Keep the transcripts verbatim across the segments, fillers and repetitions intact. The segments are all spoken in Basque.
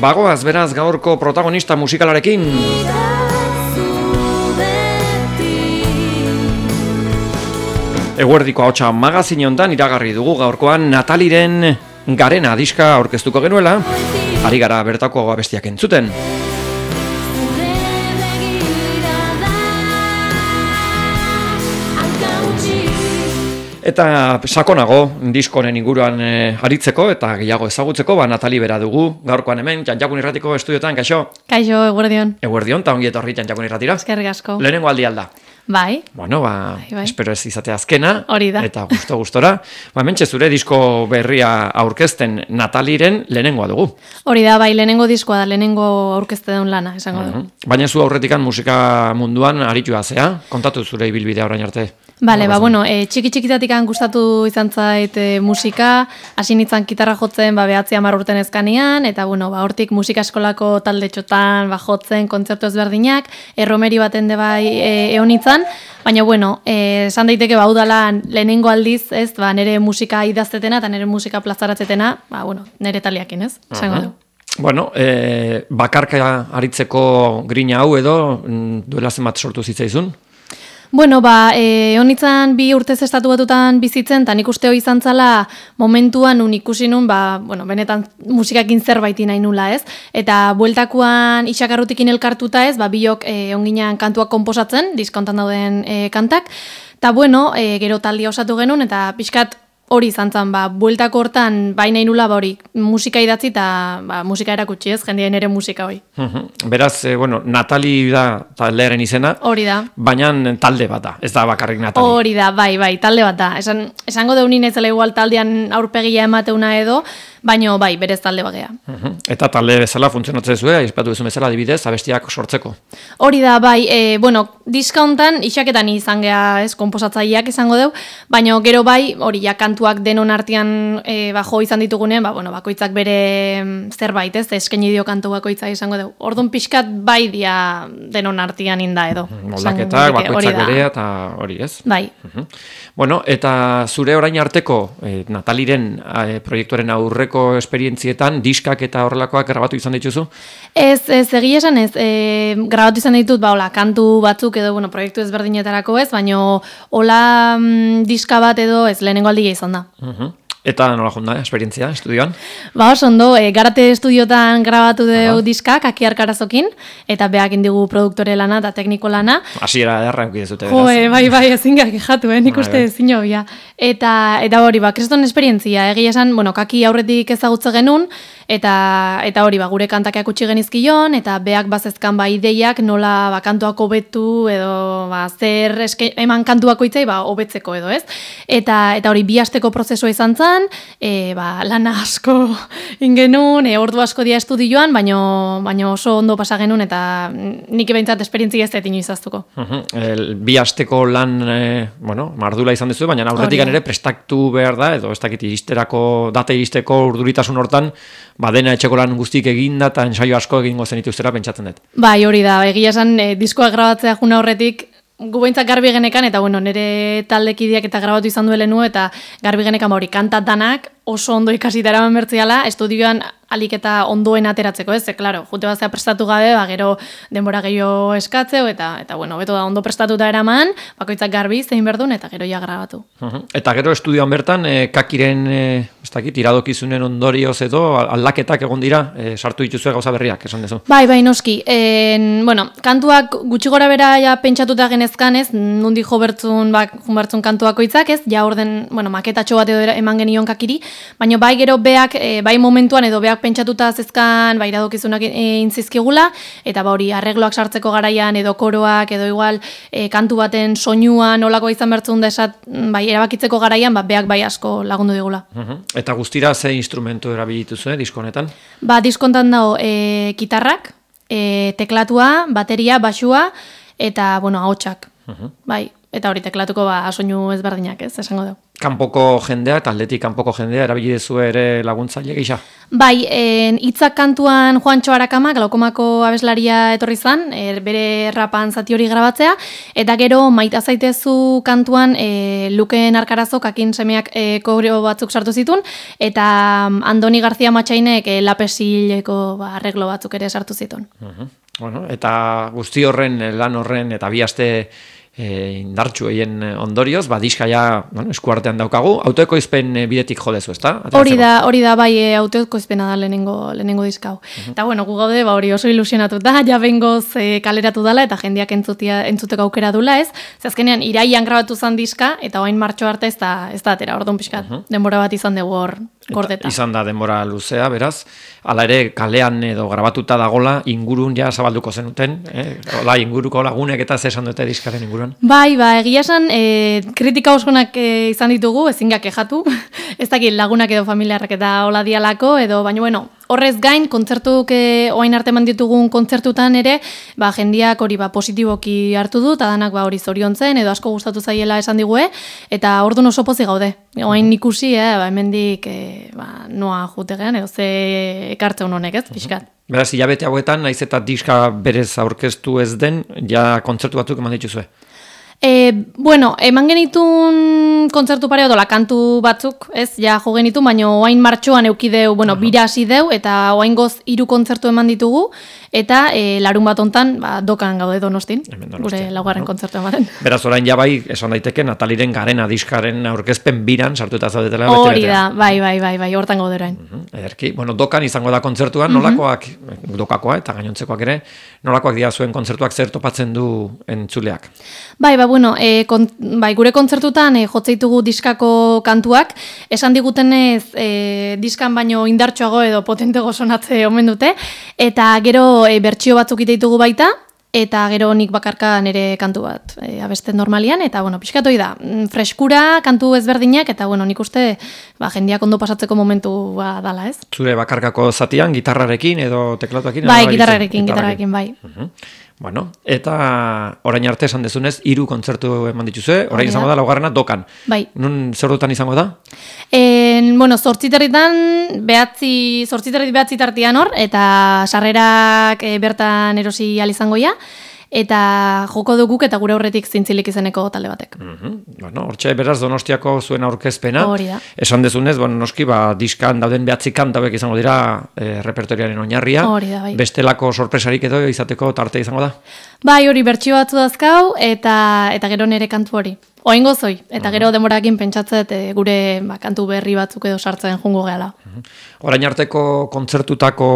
bagoaz beraz gaurko protagonista musikalarekin. Eguerdiko ahotsa magazine hontan iragarri dugu gaurkoan Nataliren Garena diska aurkeztuko genuela, ari gara bertako abestiak entzuten. Eta sakonago diskonen inguruan e, aritzeko eta gehiago ezagutzeko, ba Natali bera dugu gaurkoan hemen Jantjakun Irratiko estudioetan. Kaixo? Kaixo, eguerdion. Eguerdion, eta ongi etorri Jantjakun Irratira. Eskerrik asko. Lehenengo aldi alda. Bai. Bueno, ba, bai, bai. Espero ez izate azkena. Hori da. Eta gusto gustora. Ba, mentxe zure disko berria aurkezten Nataliren lehenengoa dugu. Hori da, bai, lehenengo diskoa da, lehenengo aurkezte duen lana, esango du. Uh-huh. Baina zu aurretikan musika munduan aritua zea, kontatu zure ibilbidea orain arte. Bale, ba, bueno, e, txiki-txikitatikan gustatu izan zait e, musika, hasi nintzen gitarra jotzen, ba, behatzi hamar urten ezkanean, eta, bueno, ba, hortik musika eskolako talde txotan, ba, jotzen, kontzertu ezberdinak, erromeri baten de bai e, egon nintzen, baina, bueno, e, esan daiteke, ba, udala lehenengo aldiz, ez, ba, nire musika idaztetena, eta nire musika plazaratzetena, ba, bueno, nire taliakin, ez, esango du. Bueno, e, bakarka aritzeko grina hau edo, duela zenbat sortu zitzaizun? Bueno, ba, e, honitzen bi urtez estatu batutan bizitzen, eta nik uste hori izan zala momentuan un ikusi nun, ba, bueno, benetan musikakin zerbaiti nahi nula, ez? Eta bueltakuan itxakarrutikin elkartuta, ez, ba, biok e, onginan kantuak konposatzen, diskontan dauden e, kantak, eta bueno, e, gero taldia osatu genuen, eta pixkat hori izan zen, ba, bueltako hortan, bai nahi nula, ba, hori, musika idatzi eta ba, musika erakutsi, ez, jendien ere musika hori. Uh-huh. Beraz, eh, bueno, Natali da taldearen izena, hori da. Baina talde bat da, ez da bakarrik Natali. Hori da, bai, bai, talde bat da. Esan, esango deunin ez dela igual taldean aurpegia emateuna edo, baino bai, berez talde bagea. Uh-huh. Eta talde bezala funtzionatzen zuen, aipatu duzu bezala adibidez, abestiak sortzeko. Hori da, bai, e, bueno, diska hontan isaketan izan gea, ez, konposatzaileak izango deu, baino gero bai, hori ja kantuak denon artean e, ba, jo izan ditugunen, ba, bueno, bakoitzak bere zerbait, ez, eskaini dio kantu bakoitza izango deu. Orduan pixkat bai dia denon artean inda edo. Moldaketak, bakoitzak berea eta hori, ez? Bai. Uh-huh. Bueno, eta zure orain arteko e, Nataliren e, proiektuaren aurreko esperientzietan, diskak eta horrelakoak grabatu izan dituzu? Ez, ez, egia esan ez, e, grabatu izan ditut, ba, hola, kantu batzuk edo, bueno, proiektu ezberdinetarako ez, baino, hola mm, diska bat edo ez, lehenengo aldia izan da. Uh-huh. Eta nola junda, esperientzia, estudioan? Ba, oso ondo, e, Garate estudiotan grabatu dugu diskak, Akiar Karazokin, eta beak indigu produktore lana eta tekniko lana. Hasiera ederra eukide zute, beraz. Jo, e, bai, bai, ezin gak jatu, eh, nik uste ezin jobia. Eta, eta hori, ba, kriston esperientzia, egia esan, bueno, Kaki aurretik ezagutze genuen, eta eta hori, ba, gure kantakeak utzi genizkion, eta beak bazezkan ba, ideiak nola ba, kantuak hobetu, edo ba, zer eske, eman kantuako itzai, ba, hobetzeko edo, ez? Eta, eta hori, bi asteko prozesua izan zen, E, ba, lana asko ingenun, e, ordu asko dia estudioan, baino, baino oso ondo pasa genuen eta nik behintzat esperientzia ez dut inoiz aztuko. Uh-huh. El, bi asteko lan, e, bueno, mardula izan duzu, baina aurretik ere prestaktu behar da, edo ez dakit iristerako, data iristeko urduritasun hortan, ba, dena etxeko lan guztik eginda eta ensaio asko egingo zenituztera pentsatzen dut. Bai, hori da, egia esan e, diskoa grabatzea juna horretik, gu behintzat garbi genekan, eta bueno, nire taldekideak eta grabatu izan duele nu, eta garbi genekan hori kantat danak oso ondo ikasita eraman bertziala, estudioan alik eta ondoen ateratzeko, ez? Claro, jute bazea prestatu gabe, ba, gero denbora gehiago eskatzeo, eta, eta bueno, beto da ondo prestatuta eraman, bakoitzak garbi zein berdun, eta gero ja grabatu. Uh-huh. Eta gero estudioan bertan, e, Kakiren, e, ez dakit, iradokizunen ondorioz edo, aldaketak egon dira, e, sartu dituzue gauza berriak, esan dezu? Bai, bai, noski. En, bueno, kantuak gutxi gora bera ja pentsatuta genezkan, ez? Nundi jo bertzun, bak, jun bertzun kantuakoitzak, ez? Ja orden, bueno, maketatxo bat edo eman genion Kakiri, baina bai gero beak, e, bai momentuan edo beak pentsatuta zezkan, bai iradokizunak egin zizkigula, eta ba hori arregloak sartzeko garaian edo koroak edo igual e, kantu baten soinuan olako izan bertzun da esat, bai erabakitzeko garaian, ba beak bai asko lagundu digula. Uh-huh. Eta guztira ze instrumentu erabilitu zuen diskonetan? Ba diskontan dago e, gitarrak, e, teklatua, bateria, baxua eta bueno, ahotsak. Uh-huh. Bai, eta hori teklatuko ba soinu ezberdinak, ez, esango dugu. kanpoko jendea, taldetik kanpoko jendea, erabili dezu ere laguntzaile gisa? Bai, hitzak kantuan Juantxo Arakama, Glaukomako abeslaria etorri zan, er, bere rapan zati hori grabatzea, eta gero Maita zaitezu kantuan e, Luken Arkarazok akin semeak e, koreo batzuk sartu zitun, eta Andoni Garzia Matxainek e, lapesileko ba, arreglo batzuk ere sartu zitun. Uh-huh. Bueno, eta guzti horren, lan horren, eta bi aste E, indartxu egin ondorioz, ba, diska ja bueno, eskuartean daukagu, autoekoizpen bidetik jodezu, ezta? Hori da, hori da, bai, e, autoekoizpena da lehenengo, lehenengo diskau. Uh-huh. Eta bueno, gu gaude, ba, hori oso ilusionatuta, ja bengoz e, kaleratu dela, eta jendeak entzutia, entzuteko aukera dula ez. Zazkenean, iraian grabatu zan diska, eta oain martxo arte ez da, ez da atera, orduan pixkat, uh-huh. denbora bat izan dugu hor gordeta. Izan da denbora luzea, beraz, hala ere kalean edo grabatuta dagola, ingurun ja zabalduko zenuten, eh? Ola, inguruko lagunek eta zesan dute diskaren inguruan. Bai, ba, egia esan, e, kritika osonak e, izan ditugu, ezin kexatu, ez dakit lagunak edo familiarrak eta hola dialako, edo, baina, bueno, horrez gain, kontzertuk e, oain arte manditugun kontzertutan ere, ba, jendiak hori ba, positiboki hartu du, eta danak ba, hori zoriontzen, edo asko gustatu zaiela esan digue, eta orduan oso pozik gaude. Oain ikusi, eh, ba, hemendik e, ba, noa jutegean, edo ze ekartze honek ez, pixkat. Beraz, hilabete hauetan, naiz eta diska berez aurkeztu ez den, ja kontzertu batzuk eman dituzue. E, bueno, eman genitun kontzertu pare odola kantu batzuk, ez, ja jo genitun, baina oain martxoan eukideu, bueno, bira hasi deu, eta oain goz hiru kontzertu eman ditugu, eta e, larun bat ontan, ba, dokan gaude Donostin, gure laugarren no? kontzertu ematen. Beraz, orain ja bai, esan daiteke, Nataliren garena diskaren aurkezpen biran sartuta zaudetela. Hori da, bai, bai, bai, bai, hortan gaude orain. Uh-huh. Ederki, bueno, dokan izango da kontzertuan, uh-huh. nolakoak, dokakoa eta gainontzekoak ere, nolakoak dira zuen kontzertuak zer topatzen du entzuleak? Bai, ba, bueno, e, kon, bai, gure kontzertutan e, jotzeitugu diskako kantuak, esan digutenez e, diskan baino indartsuago edo potentego sonatze omen dute, eta gero e, bertsio batzuk iteitugu baita, eta gero nik bakarka nire kantu bat e, abesten normalian, eta bueno, pixkatoi da, freskura, kantu ezberdinak, eta bueno, nik uste ba, jendiak ondo pasatzeko momentua dala, ez? Zure bakarkako zatian, gitarrarekin edo teklatuarekin? Bai, gitarrarekin, gitarrarekin, bai. Uh-huh. Bueno, eta orain arte esan dezunez, hiru kontzertu eman dituzue, orain izango da, laugarrena dokan. Bai. Nun zer dutan izango da? En, bueno, zortziterritan, behatzi, zortziterrit behatzi tartian hor, eta sarrerak e, bertan erosi izango ja, eta joko duguk eta gure horretik zintzilik izeneko talde batek. Uh-huh. Bueno, hortxe beraz Donostiako zuen aurkezpena. Hori da. Esan dezunez, bueno, noski, ba, diskan dauden behatzi kantauek izango dira e, repertoriaren oinarria. Hori da, bai. Bestelako sorpresarik edo izateko tarte izango da? Bai, hori bertsio batzu dazkau, eta eta gero nere kantu hori. Oain gozoi, eta gero demorakin pentsatzet e, gure ba, kantu berri batzuk edo sartzen jungo gehala. Uh-huh. Orain arteko kontzertutako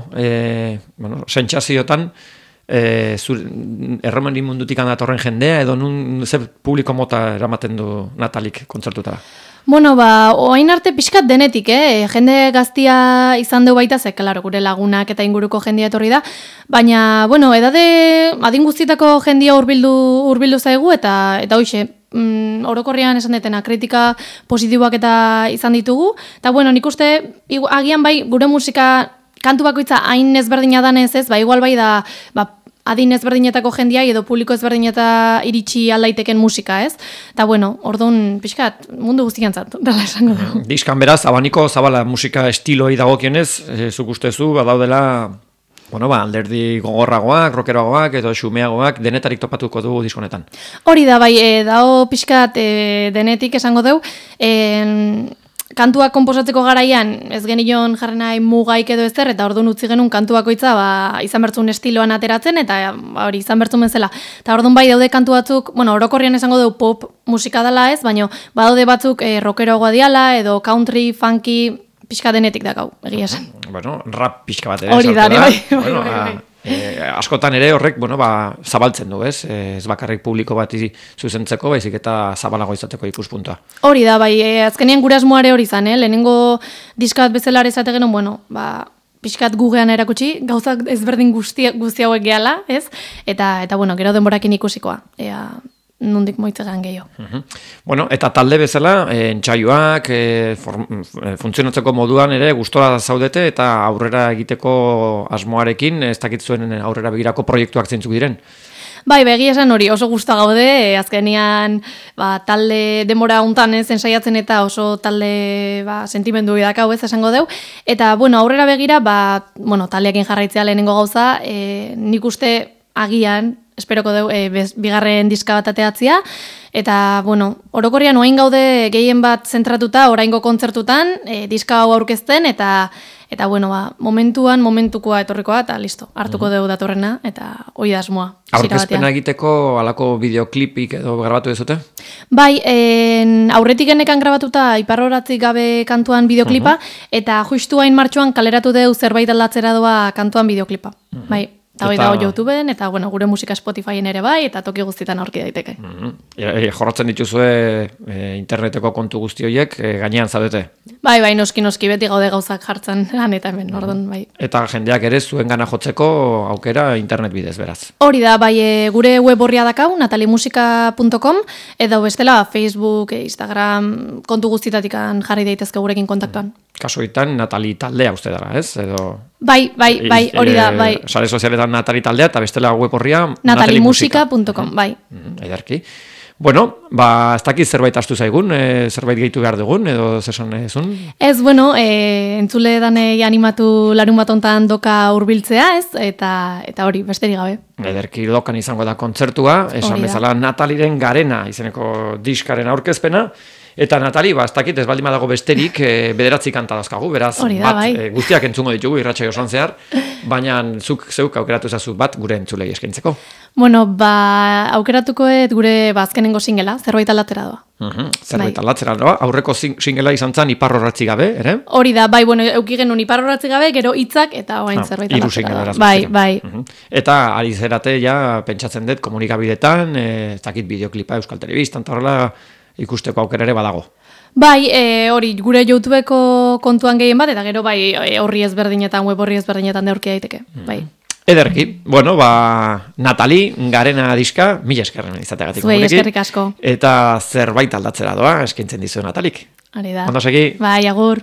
e, bueno, sentsaziotan, E, erromani mundutik handatorren jendea edo nun zer publiko mota eramaten du Natalik kontzertutara? Bueno, ba, oain arte pixkat denetik, eh? Jende gaztia izan deu baita, ze, klaro, gure lagunak eta inguruko jendia etorri da, baina, bueno, edade adin guztietako jendia hurbildu hurbildu zaigu, eta eta hoixe, mm, orokorrean esan detena, kritika positiboak eta izan ditugu, eta bueno, nik uste, agian bai, gure musika kantu bakoitza hain ezberdina danez ez, ba, igual bai da, ba, adin ezberdinetako jendia edo publiko ezberdineta iritsi aldaiteken musika, ez? Eta bueno, orduan, pixkat, mundu guztiantzat, dala esango dugu. Diskan beraz, abaniko zabala musika estiloi dagokionez, e, zuk ustezu, badaudela, bueno, ba, alderdi gogorragoak, rockeroagoak edo xumeagoak, denetarik topatuko dugu diskonetan. Hori da, bai, e, dao pixkat e, denetik esango dugu, en... kantuak konposatzeko garaian ez genion jarri nahi mugaik edo ezer, eta orduan utzi genuen kantu bakoitza ba, izan bertzun estiloan ateratzen, eta ba, hori izan bertzun bezala. Eta orduan bai daude kantu batzuk, bueno, orokorrian esango dugu pop musika dela ez, baina badaude batzuk e, rockeroagoa diala, edo country, funky, pixka denetik dakau, egia esan. Bueno, rap pixka bat ere. Hori da, bai, bai, bueno, bai, bai. E, askotan ere horrek, bueno, ba, zabaltzen du, ez? E, ez bakarrik publiko bat zuzentzeko, baizik eta zabalago izateko ikuspuntua. Hori da, bai, e, azkenean gure asmoare hori izan, eh? Lehenengo diskat bezala izate genuen, bueno, ba, pixkat gugean erakutsi, gauzak ezberdin guzti, guzti hauek gehala, ez? Eta, eta bueno, gero denborakin ikusikoa, ea, nondik moitzegan gehiago. Uh-huh. Bueno, eta talde bezala, e, entsaioak, e, funtzionatzeko moduan ere gustora zaudete eta aurrera egiteko asmoarekin, ez dakit zuen aurrera begirako proiektuak zeintzuk diren? Bai, begia esan hori, oso gusta gaude, e, azkenean ba, talde demora hontan ez ensaiatzen eta oso talde ba, sentimendu idakau ez esango deu. Eta, bueno, aurrera begira, ba, bueno, taldeakin jarraitzea lehenengo gauza, e, nik uste agian, esperoko deu, e, bez, bigarren diska bat ateatzia, eta, bueno, orokorrian oain gaude gehien bat zentratuta, oraingo kontzertutan, e, diska hau aurkezten, eta Eta, bueno, ba, momentuan, momentukoa etorrikoa, eta listo, hartuko dugu datorrena, eta hoi da asmoa. Aurkezpena egiteko alako bideoklipik edo grabatu dezute? Bai, en, aurretik genekan grabatuta iparroratzik gabe kantuan bideoklipa, uh-huh. eta justu hain martxoan kaleratu dugu zerbait aldatzera doa kantuan bideoklipa. Uh-huh. Bai. Eta hori dago YouTubeen, eta bueno, gure musika Spotifyen ere bai, eta toki guztietan aurki daiteke. Mm-hmm. E, e, jorratzen dituzue e, interneteko kontu guzti horiek e, gainean zaudete? Bai, bai, noski, noski, beti gaude gauzak jartzen han eta hemen, mm-hmm. ordon, bai. Eta jendeak ere zuen gana jotzeko aukera internet bidez, beraz? Hori da, bai, e, gure web horria dakau, natalimusika punto com, edo bestela Facebook, Instagram, kontu guztietatik jarri daitezke gurekin kontaktuan. Mm. Kasuetan Natali taldea uste dara, ez? Edo... Bai, bai, bai, hori da, bai. E, sare sozialetan Natali taldea, eta bestela web horria natalimusika punto com, bai. Mm, ederki. Bueno, ba, ez dakit zerbait astu zaigun, e, zerbait gehitu behar dugun, edo zesan ezun? Ez, bueno, e, entzule danei animatu larun bat ontan doka hurbiltzea, ez? Eta eta hori, besterik gabe. Ederki dokan izango da kontzertua, esan bezala Nataliren Garena izeneko diskaren aurkezpena. Eta Natali, ba, ez dakit ez baldin badago besterik, e, bederatzi kanta dazkagu, beraz, da, bat, bai. e, guztiak entzungo ditugu irratsaio osoan zehar, baina zuk zeuk aukeratu ezazu bat gure entzulei eskaintzeko. Bueno, ba, aukeratukoet gure ba, azkenengo singela, zerbait aldatzera doa. Uh-huh, zerbait bai. aldatzera doa, aurreko singela izan zen Iparrorratzi gabe, ere? Hori da, bai, bueno, euki genuen Iparrorratzi gabe, gero hitzak eta oain ah, zerbait aldatzera doa. Bai, bai. Uh-huh. Eta ari zerate, ja, pentsatzen dut, komunikabidetan, e, ez dakit bideoklipa Euskal Telebistan, eta horrela, ikusteko aukera ere badago. Bai, e, hori, gure YouTubeko kontuan gehien bat, eta gero bai horri ezberdinetan, web horri ezberdinetan da aurki daiteke. Mm. Bai. Ederki, bueno, ba, Natali, Garena diska, mila eskerren izateagatik. Zuei, eskerrik asko. Eta zerbait aldatzera doa, eskaintzen dizu Natalik. Hori da. Ondo segi? Bai, agur.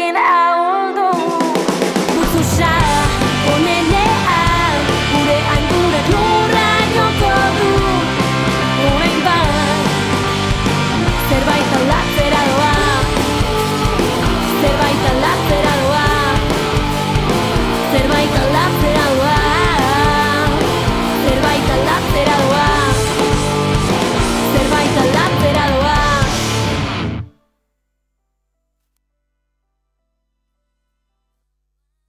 vida.